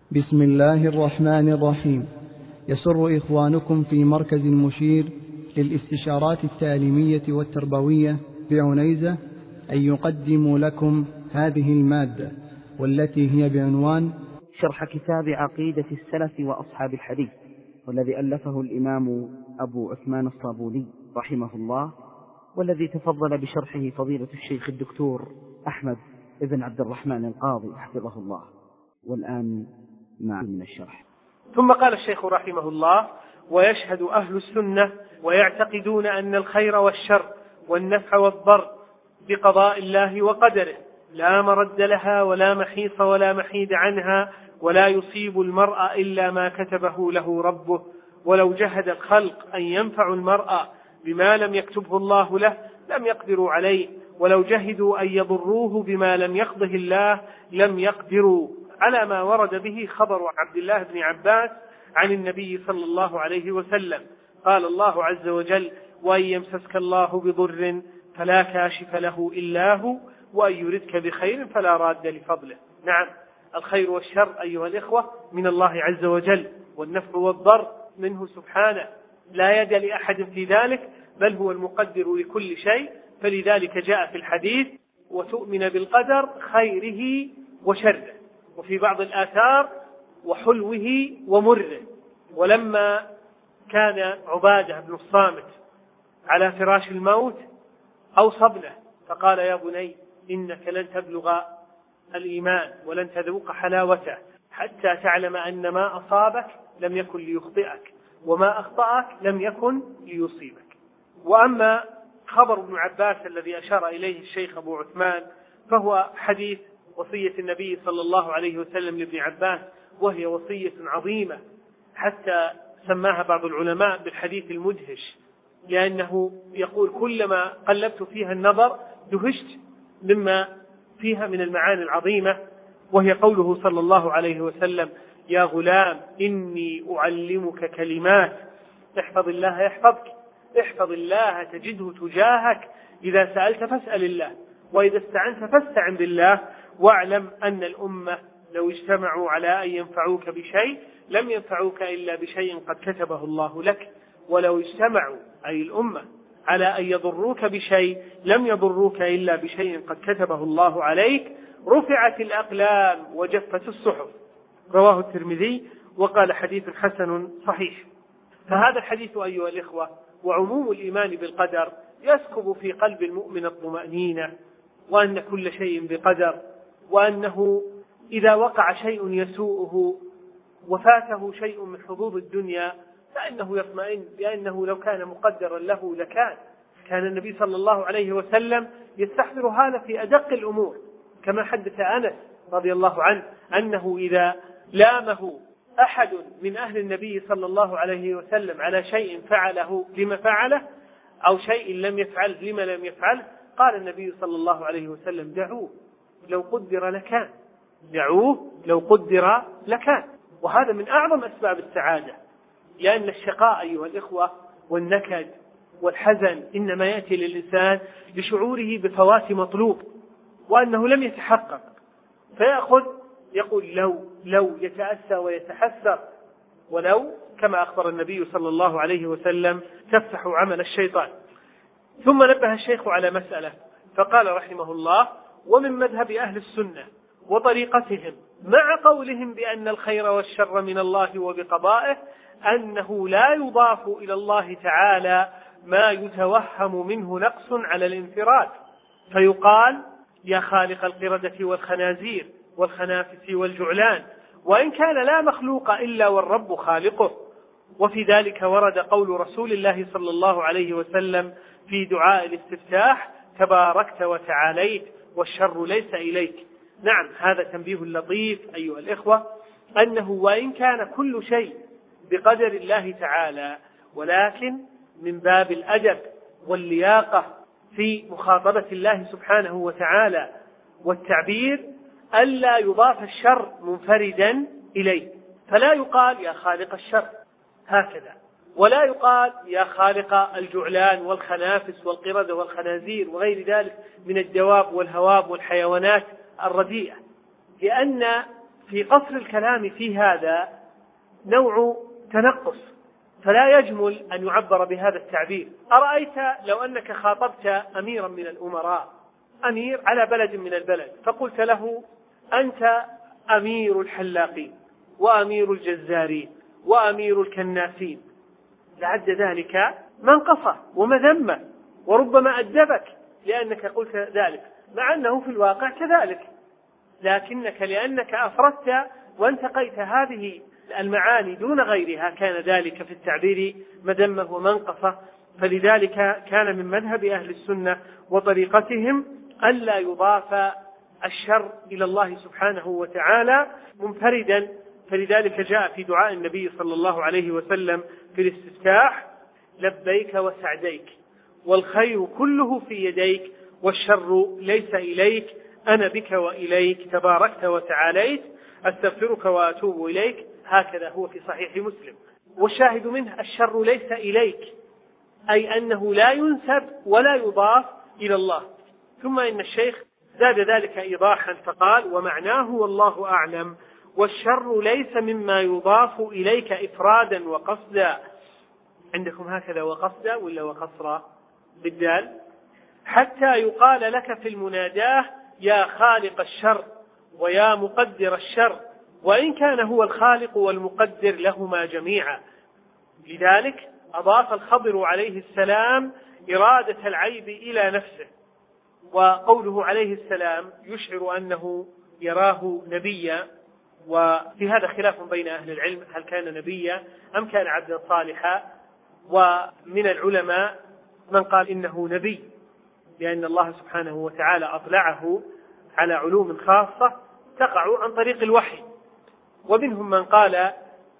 بسم الله الرحمن الرحيم. يسر إخوانكم في مركز المشير للاستشارات التعليمية والتربوية بعنيزة أن يقدموا لكم هذه المادة، والتي هي بعنوان شرح كتاب عقيدة السلف وأصحاب الحديث، والذي ألفه الإمام أبو عثمان الصابوني رحمه الله، والذي تفضل بشرحه فضيلة الشيخ الدكتور أحمد بن عبد الرحمن القاضي حفظه الله. والآن مع من الشرح. ثم قال الشيخ رحمه الله: ويشهد أهل السنة ويعتقدون أن الخير والشر والنفع والضر بقضاء الله وقدره، لا مرد لها ولا محيص ولا محيد عنها، ولا يصيب المرء إلا ما كتبه له ربه، ولو جهد الخلق أن ينفعوا المرء بما لم يكتبه الله له لم يقدروا عليه، ولو جهدوا أن يضروه بما لم يقضه الله لم يقدروا، على ما ورد به خبر عبد الله بن عباس عن النبي صلى الله عليه وسلم. قال الله عز وجل: وأن يمسسك الله بضر فلا كاشف له إلا هو، وأن يردك بخير فلا راد لفضله. نعم، الخير والشر أيها الإخوة من الله عز وجل، والنفع والضر منه سبحانه، لا يد لأحد في ذلك، بل هو المقدر لكل شيء. فلذلك جاء في الحديث: وتؤمن بالقدر خيره وشره، وفي بعض الآثار: وحلوه ومره. ولما كان عبادة بن الصامت على فراش الموت أوصى ابنه فقال: يا بني إنك لن تبلغ الإيمان ولن تذوق حلاوته حتى تعلم أن ما أصابك لم يكن ليخطئك، وما أخطأك لم يكن ليصيبك. وأما خبر ابن عباس الذي أشار إليه الشيخ أبو عثمان فهو حديث وصية النبي صلى الله عليه وسلم لابن عباس، وهي وصية عظيمة، حتى سماها بعض العلماء بالحديث المدهش، لأنه يقول: كلما قلبت فيها النظر دهشت مما فيها من المعاني العظيمة، وهي قوله صلى الله عليه وسلم: يا غلام إني أعلمك كلمات احفظ الله يحفظك، احفظ الله تجده تجاهك، إذا سألت فاسأل الله، وإذا استعنت فاستعن بالله، واعلم أن الأمة لو اجتمعوا على أن ينفعوك بشيء لم ينفعوك إلا بشيء قد كتبه الله لك، ولو اجتمعوا أي الأمة على أن يضروك بشيء لم يضروك إلا بشيء قد كتبه الله عليك، رفعت الأقلام وجفت الصحف. رواه الترمذي وقال: حديث حسن صحيح. فهذا الحديث أيها الإخوة وعموم الإيمان بالقدر يسكب في قلب المؤمن الطمأنينة، وأن كل شيء بقدر، وأنه إذا وقع شيء يسوءه وفاته شيء من حظوظ الدنيا فإنه يطمئن بأنه لو كان مقدرا له لكان. كان النبي صلى الله عليه وسلم يستحضر هذا في أدق الأمور، كما حدث أنس رضي الله عنه أنه إذا لامه أحد من أهل النبي صلى الله عليه وسلم على شيء فعله لما فعله، أو شيء لم يفعل لما لم يفعل، قال النبي صلى الله عليه وسلم: دعوه لو قدر لكان، دعوه لو قدر لكان. وهذا من أعظم أسباب السعادة، لأن الشقاء أيها الإخوة والنكد والحزن إنما يأتي للإنسان بشعوره بفوات مطلوب وأنه لم يتحقق، فيأخذ يقول لو يتأسى ويتحسر، ولو كما أخبر النبي صلى الله عليه وسلم تفتح عمل الشيطان. ثم نبه الشيخ على مسألة فقال رحمه الله: ومن مذهب أهل السنة وطريقتهم مع قولهم بأن الخير والشر من الله وبقضائه أنه لا يضاف إلى الله تعالى ما يتوهم منه نقص على الانفراد، فيقال: يا خالق القردة والخنازير والخنافس والجعلان، وإن كان لا مخلوق إلا والرب خالقه. وفي ذلك ورد قول رسول الله صلى الله عليه وسلم في دعاء الاستفتاح: تباركت وتعاليت والشر ليس إليك. نعم، هذا تنبيه لطيف أيها الإخوة، أنه وإن كان كل شيء بقدر الله تعالى، ولكن من باب الأدب واللياقة في مخاطبة الله سبحانه وتعالى والتعبير ألا يضاف الشر منفردا إليه، فلا يقال يا خالق الشر هكذا، ولا يقال يا خالق الجعلان والخنافس والقردة والخنازير وغير ذلك من الدواب والهواب والحيوانات الرديئة، لأن في قصر الكلام في هذا نوع تنقص، فلا يجمل أن يعبر بهذا التعبير. أرأيت لو أنك خاطبت أميرا من الأمراء، أمير على بلد من البلد، فقلت له: أنت أمير الحلاقين وأمير الجزارين وأمير الكناسين، لعد ذلك منقصة ومذمة، وربما أدبك لأنك قلت ذلك، مع أنه في الواقع كذلك، لكنك لأنك أفردت وانتقيت هذه المعاني دون غيرها كان ذلك في التعبير مذمة ومنقصة. فلذلك كان من مذهب أهل السنة وطريقتهم ألا يضاف الشر إلى الله سبحانه وتعالى منفردا. فلذلك جاء في دعاء النبي صلى الله عليه وسلم في الاستفتاح: لبيك وسعديك والخير كله في يديك والشر ليس إليك، أنا بك وإليك تباركت وتعاليت، أستغفرك وأتوب إليك. هكذا هو في صحيح مسلم. والشاهد منه: الشر ليس إليك، أي أنه لا ينسب ولا يضاف إلى الله. ثم إن الشيخ زاد ذلك إيضاحا فقال: ومعناه والله أعلم والشر ليس مما يضاف إليك إفرادا وقصدا. عندكم هكذا وقصدا ولا وقصرا بالدال؟ حتى يقال لك في المناداه: يا خالق الشر ويا مقدر الشر، وإن كان هو الخالق والمقدر لهما جميعا. لذلك أضاف الخضر عليه السلام إرادة العيب إلى نفسه، وقوله عليه السلام يشعر أنه يراه نبيا، وفي هذا خلاف بين أهل العلم هل كان نبيا أم كان عبدا صالحا. ومن العلماء من قال إنه نبي، لأن الله سبحانه وتعالى أطلعه على علوم خاصة تقع عن طريق الوحي. ومنهم من قال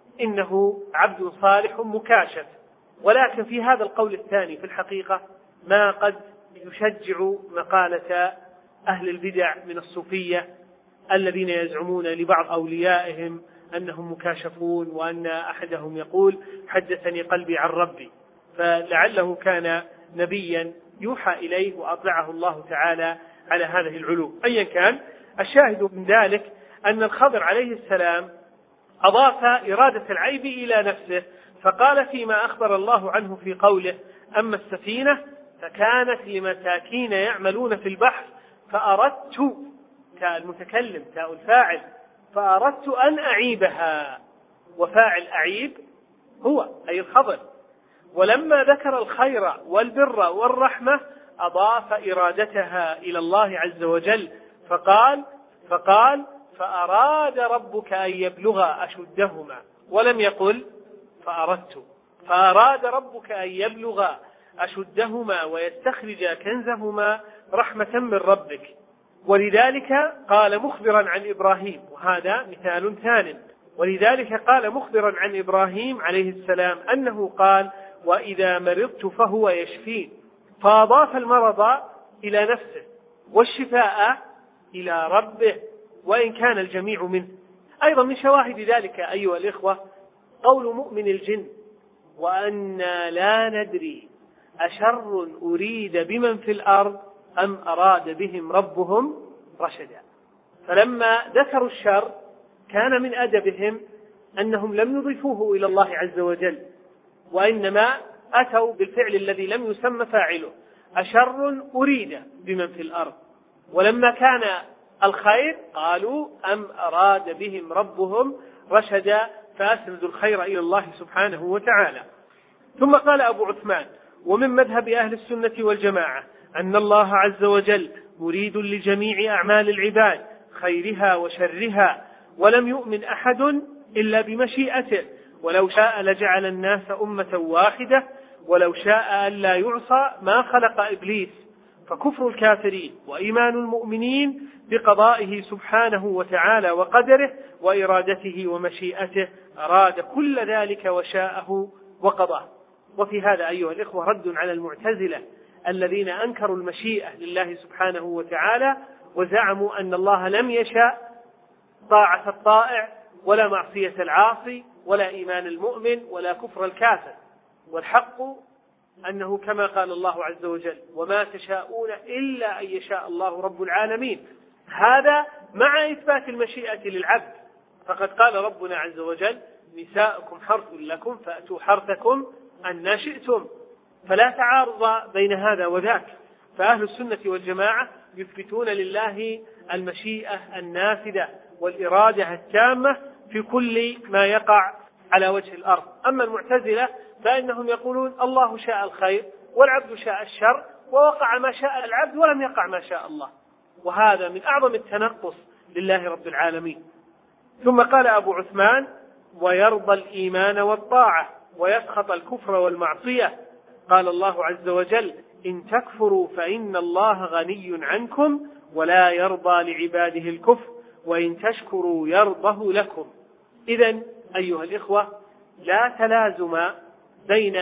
إنه عبد صالح مكاشف. ولكن في هذا القول الثاني في الحقيقة ما قد يشجع مقالة أهل البدع من الصوفية الذين يزعمون لبعض أوليائهم أنهم مكاشفون، وأن أحدهم يقول: حدثني قلبي عن ربي، فلعله كان نبيا يوحى إليه وأطلعه الله تعالى على هذه العلوم. أيا كان، الشاهد من ذلك أن الخضر عليه السلام أضاف إرادة العيب إلى نفسه، فقال فيما أخبر الله عنه في قوله: أما السفينة فكانت لمساكين يعملون في البحر فأردت، تاء المتكلم تاء الفاعل، فأردت أن أعيبها، وفاعل أعيب هو أي الخضر. ولما ذكر الخير والبر والرحمة أضاف إرادتها إلى الله عز وجل، فقال فأراد ربك أن يبلغ أشدهما، ولم يقل فأردت. فأراد ربك أن يبلغ أشدهما ويستخرج كنزهما رحمة من ربك. ولذلك قال مخبرا عن إبراهيم، وهذا مثال ثان، ولذلك قال مخبرا عن إبراهيم عليه السلام أنه قال: وإذا مرضت فهو يشفين، فأضاف المرض إلى نفسه والشفاء إلى ربه، وإن كان الجميع منه. أيضا من شواهد ذلك أيها الإخوة قول مؤمن الجن: وأنا لا ندري أشر أريد بمن في الأرض أم أراد بهم ربهم رشدا. فلما ذكروا الشر كان من أدبهم أنهم لم يضيفوه إلى الله عز وجل، وإنما أتوا بالفعل الذي لم يسمى فاعله: أشر أريد بمن في الأرض. ولما كان الخير قالوا: أم أراد بهم ربهم رشدا، فأسندوا الخير إلى الله سبحانه وتعالى. ثم قال أبو عثمان: ومن مذهب أهل السنة والجماعة أن الله عز وجل مريد لجميع أعمال العباد خيرها وشرها، ولم يؤمن أحد إلا بمشيئته، ولو شاء لجعل الناس أمة واحدة، ولو شاء ألا يعصى ما خلق إبليس. فكفر الكافرين وإيمان المؤمنين بقضائه سبحانه وتعالى وقدره وإرادته ومشيئته، أراد كل ذلك وشاءه وقضاه. وفي هذا أيها الإخوة رد على المعتزلة الذين أنكروا المشيئة لله سبحانه وتعالى، وزعموا أن الله لم يشاء طاعة الطائع ولا معصية العاصي ولا إيمان المؤمن ولا كفر الكافر. والحق أنه كما قال الله عز وجل: وما تشاءون إلا أن يشاء الله رب العالمين. هذا مع إثبات المشيئة للعبد، فقد قال ربنا عز وجل: نساؤكم حرث لكم فأتوا حرثكم أن شئتم. فلا تعارض بين هذا وذاك. فأهل السنة والجماعة يثبتون لله المشيئة النافذة والإرادة التامة في كل ما يقع على وجه الأرض. أما المعتزلة فإنهم يقولون: الله شاء الخير والعبد شاء الشر، ووقع ما شاء العبد ولم يقع ما شاء الله. وهذا من أعظم التنقص لله رب العالمين. ثم قال أبو عثمان: ويرضى الإيمان والطاعة ويسخط الكفر والمعصية. قال الله عز وجل: إن تكفروا فإن الله غني عنكم ولا يرضى لعباده الكفر وإن تشكروا يرضه لكم. إذن أيها الإخوة، لا تلازم بين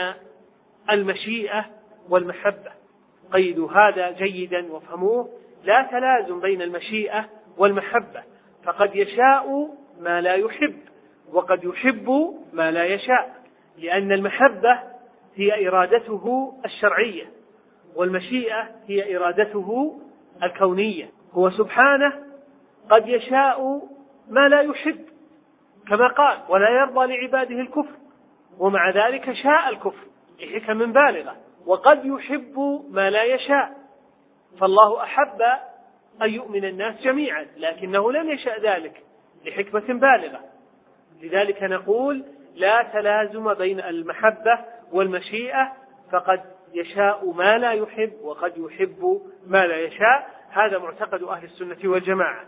المشيئة والمحبة. قيدوا هذا جيدا وافهموه: لا تلازم بين المشيئة والمحبة، فقد يشاء ما لا يحب وقد يحب ما لا يشاء، لأن المحبة هي إرادته الشرعية والمشيئة هي إرادته الكونية. هو سبحانه قد يشاء ما لا يحب كما قال: ولا يرضى لعباده الكفر، ومع ذلك شاء الكفر لحكم بالغة. وقد يحب ما لا يشاء، فالله أحب أن يؤمن الناس جميعا لكنه لم يشاء ذلك لحكمة بالغة. لذلك نقول: لا تلازم بين المحبة والمشيئة، فقد يشاء ما لا يحب وقد يحب ما لا يشاء. هذا معتقد أهل السنة والجماعة.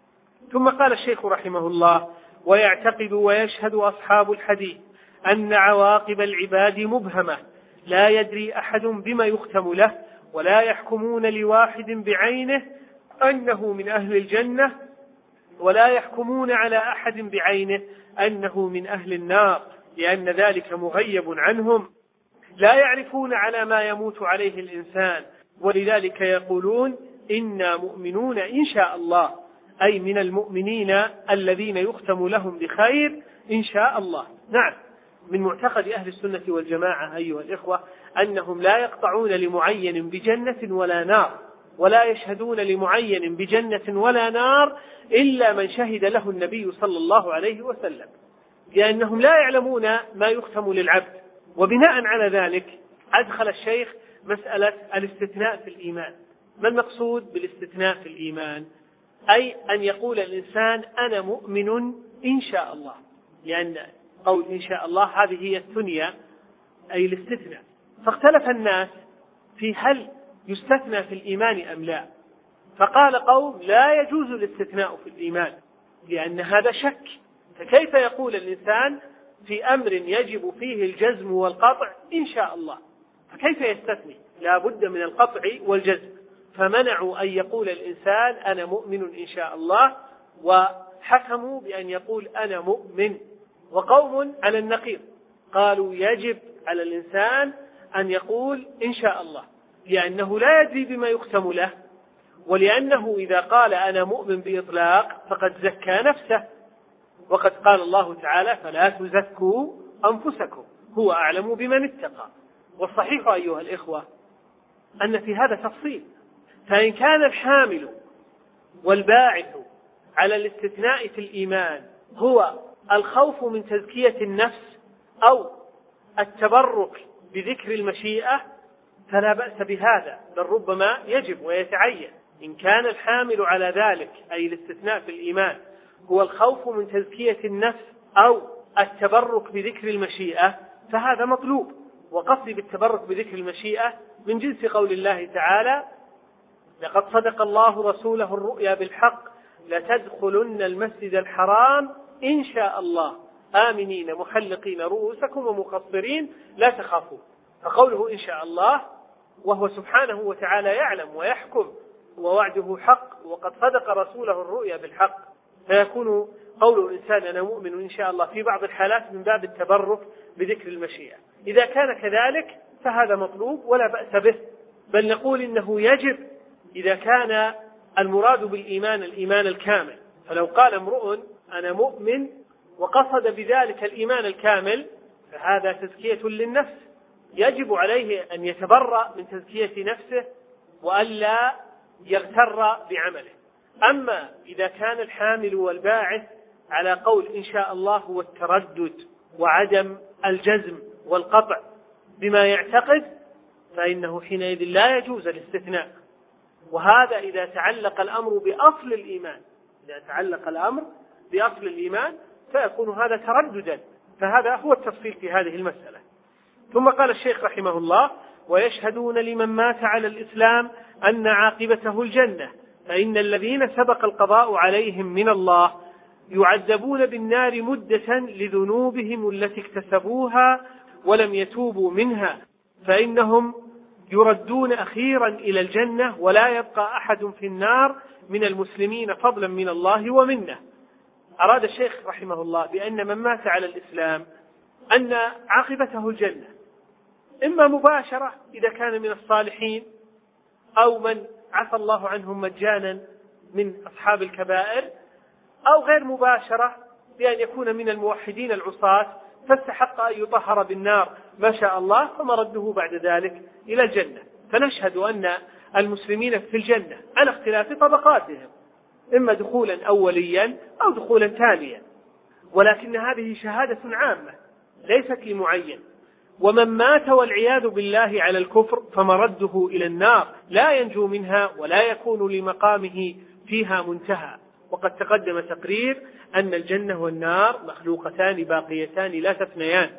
ثم قال الشيخ رحمه الله: ويعتقد ويشهد أصحاب الحديث أن عواقب العباد مبهمة، لا يدري أحد بما يختم له، ولا يحكمون لواحد بعينه أنه من أهل الجنة، ولا يحكمون على أحد بعينه أنه من أهل النار، لأن ذلك مغيب عنهم. لا يعرفون على ما يموت عليه الإنسان، ولذلك يقولون: إنا مؤمنون إن شاء الله، أي من المؤمنين الذين يختم لهم بخير إن شاء الله. نعم، من معتقد أهل السنة والجماعة أيها الإخوة أنهم لا يقطعون لمعين بجنة ولا نار، ولا يشهدون لمعين بجنة ولا نار إلا من شهد له النبي صلى الله عليه وسلم، لأنهم لا يعلمون ما يختم للعبد. وبناء على ذلك أدخل الشيخ مسألة الاستثناء في الإيمان. ما المقصود بالاستثناء في الإيمان؟ أي أن يقول الإنسان: أنا مؤمن إن شاء الله، لأن قول إن شاء الله هذه هي الثنية أي الاستثناء. فاختلف الناس في هل يستثنى في الإيمان أم لا، فقال قوم: لا يجوز الاستثناء في الإيمان لأن هذا شك. فكيف يقول الإنسان في أمر يجب فيه الجزم والقطع إن شاء الله؟ فكيف يستثني؟ لا بد من القطع والجزم. فمنعوا أن يقول الإنسان أنا مؤمن إن شاء الله، وحكموا بأن يقول أنا مؤمن. وقوم على النقيض قالوا يجب على الإنسان أن يقول إن شاء الله، لأنه لا يدري بما يختم له، ولأنه إذا قال أنا مؤمن بإطلاق فقد زكى نفسه، وقد قال الله تعالى: فلا تزكوا أنفسكم هو أعلم بمن اتقى. والصحيح أيها الإخوة أن في هذا تفصيل. فإن كان الحامل والباعث على الاستثناء في الإيمان هو الخوف من تزكية النفس أو التبرك بذكر المشيئة فلا بأس بهذا، بل ربما يجب ويتعين. إن كان الحامل على ذلك أي الاستثناء في الإيمان هو الخوف من تزكية النفس أو التبرك بذكر المشيئة فهذا مطلوب. وقصدي بالتبرك بذكر المشيئة من جنس قول الله تعالى: لقد صدق الله رسوله الرؤيا بالحق لتدخلن المسجد الحرام إن شاء الله آمنين محلقين رؤوسكم ومقصرين لا تخافون. فقوله إن شاء الله وهو سبحانه وتعالى يعلم ويحكم ووعده حق، وقد صدق رسوله الرؤيا بالحق، فيكون قول الإنسان أنا مؤمن إن شاء الله في بعض الحالات من باب التبرك بذكر المشيئة. إذا كان كذلك فهذا مطلوب ولا بأس به، بل نقول إنه يجب إذا كان المراد بالإيمان الإيمان الكامل. فلو قال امرؤ أنا مؤمن وقصد بذلك الإيمان الكامل فهذا تزكية للنفس، يجب عليه أن يتبرأ من تزكية نفسه وألا يغتر بعمله. أما إذا كان الحامل والباعث على قول إن شاء الله هو التردد وعدم الجزم والقطع بما يعتقد، فإنه حينئذ لا يجوز الاستثناء. وهذا إذا تعلق الأمر بأصل الإيمان، إذا تعلق الأمر بأصل الإيمان فيكون هذا ترددا. فهذا هو التفصيل في هذه المسألة. ثم قال الشيخ رحمه الله: ويشهدون لمن مات على الإسلام أن عاقبته الجنة، فإن الذين سبق القضاء عليهم من الله يعذبون بالنار مدة لذنوبهم التي اكتسبوها ولم يتوبوا منها، فإنهم يردون أخيرا إلى الجنة، ولا يبقى أحد في النار من المسلمين فضلا من الله ومنه. أراد الشيخ رحمه الله بأن من مات على الإسلام أن عاقبته الجنة، إما مباشرة إذا كان من الصالحين، أو من عفى الله عنهم مجانا من أصحاب الكبائر، أو غير مباشرة بأن يكون من الموحدين العصاة فاستحق أن يطهر بالنار ما شاء الله، فمرده بعد ذلك إلى الجنة. فنشهد أن المسلمين في الجنة على اختلاف طبقاتهم، إما دخولا أوليا أو دخولا تاليا، ولكن هذه شهادة عامة ليست لمعين. ومن مات والعياذ بالله على الكفر فمرده إلى النار، لا ينجو منها ولا يكون لمقامه فيها منتهى. وقد تقدم تقرير أن الجنة والنار مخلوقتان باقيتان لا تفنيان.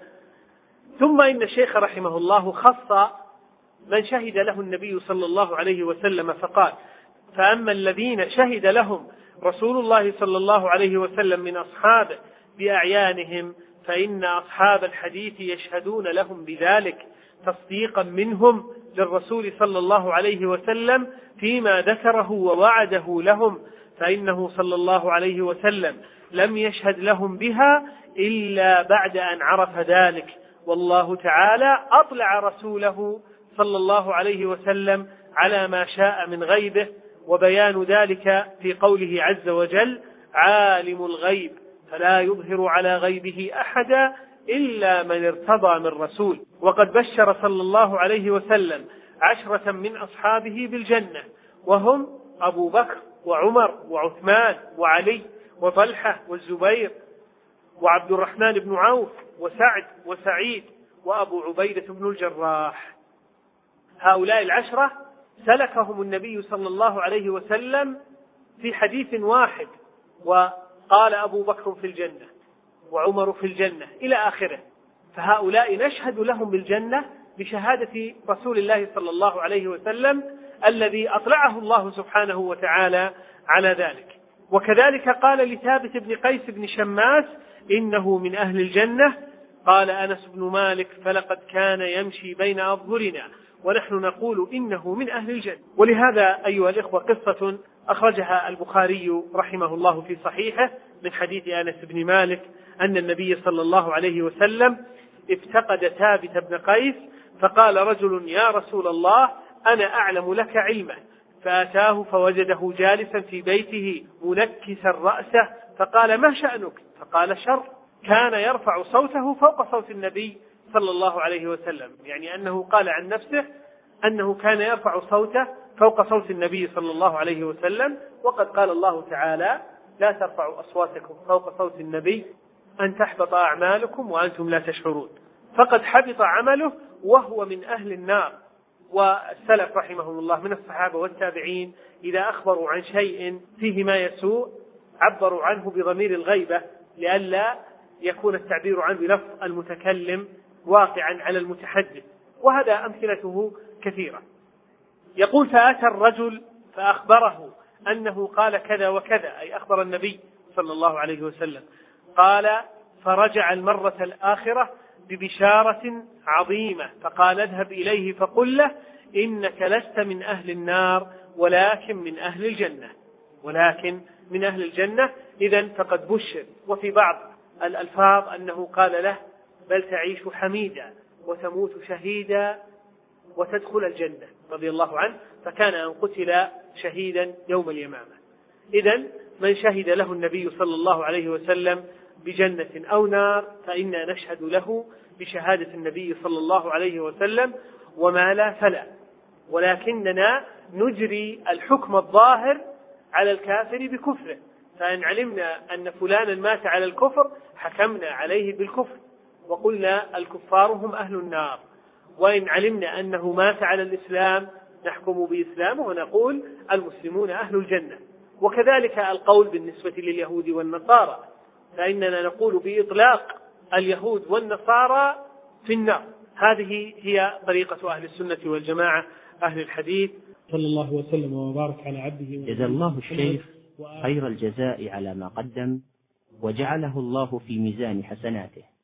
ثم إن الشيخ رحمه الله خص من شهد له النبي صلى الله عليه وسلم فقال: فأما الذين شهد لهم رسول الله صلى الله عليه وسلم من أصحابه بأعيانهم فإن أصحاب الحديث يشهدون لهم بذلك تصديقا منهم للرسول صلى الله عليه وسلم فيما ذكره ووعده لهم، فإنه صلى الله عليه وسلم لم يشهد لهم بها إلا بعد أن عرف ذلك، والله تعالى أطلع رسوله صلى الله عليه وسلم على ما شاء من غيبه، وبيان ذلك في قوله عز وجل: عالم الغيب فلا يظهر على غيبه أحدا إلا من ارتضى من رسول. وقد بشر صلى الله عليه وسلم 10 من أصحابه بالجنة، وهم أبو بكر وعمر وعثمان وعلي وطلحة والزبير وعبد الرحمن بن عوف وسعد وسعيد وأبو عبيدة بن الجراح. هؤلاء 10 سلكهم النبي صلى الله عليه وسلم في حديث واحد، وقال أبو بكر في الجنة وعمر في الجنة إلى آخره. فهؤلاء نشهد لهم بالجنة بشهادة رسول الله صلى الله عليه وسلم الذي أطلعه الله سبحانه وتعالى على ذلك. وكذلك قال لثابت بن قيس بن شماس: إنه من أهل الجنة. قال أنس بن مالك: فلقد كان يمشي بين أظهرنا ونحن نقول إنه من أهل الجنة. ولهذا أيها الإخوة قصة أخرجها البخاري رحمه الله في صحيحه من حديث أنس بن مالك أن النبي صلى الله عليه وسلم افتقد ثابت بن قيس، فقال رجل: يا رسول الله أنا أعلم لك علما، فأتاه فوجده جالسا في بيته منكسا رأسه، فقال: ما شأنك؟ فقال: شر. كان يرفع صوته فوق صوت النبي صلى الله عليه وسلم، يعني أنه قال عن نفسه أنه كان يرفع صوته فوق صوت النبي صلى الله عليه وسلم. وقد قال الله تعالى: لا ترفعوا أصواتكم فوق صوت النبي أن تحبط أعمالكم وأنتم لا تشعرون. فقد حبط عمله وهو من أهل النار. والسلف رحمهم الله من الصحابة والتابعين إذا أخبروا عن شيء فيه ما يسوء عبروا عنه بضمير الغيبة لئلا يكون التعبير عنه بلفظ المتكلم واقعا على المتحدث، وهذا أمثلته كثيرة. يقول: فأتى الرجل فأخبره أنه قال كذا وكذا، أي أخبر النبي صلى الله عليه وسلم. قال: فرجع المرة الآخرة ببشارة عظيمة، فقال: اذهب إليه فقل له إنك لست من أهل النار ولكن من أهل الجنة، ولكن من أهل الجنة. إذن فقد بشر. وفي بعض الألفاظ أنه قال له: بل تعيش حميدا وتموت شهيدا وتدخل الجنة، رضي الله عنه، فكان أن قتل شهيدا يوم اليمامة. إذن من شهد له النبي صلى الله عليه وسلم بجنة أو نار فإنا نشهد له بشهادة النبي صلى الله عليه وسلم، وما لا فلا، ولكننا نجري الحكم الظاهر على الكافر بكفره. فإن علمنا أن فلانا مات على الكفر حكمنا عليه بالكفر وقلنا الكفار هم أهل النار، وإن علمنا أنه مات على الإسلام نحكم بإسلامه ونقول المسلمون أهل الجنة. وكذلك القول بالنسبة لليهود والنصارى، فإننا نقول بإطلاق اليهود والنصارى في النار. هذه هي طريقة أهل السنة والجماعة أهل الحديث. صلى الله وسلم وبارك على عبده. جزا الله الشيخ خير الجزاء على ما قدم، وجعله الله في ميزان حسناته.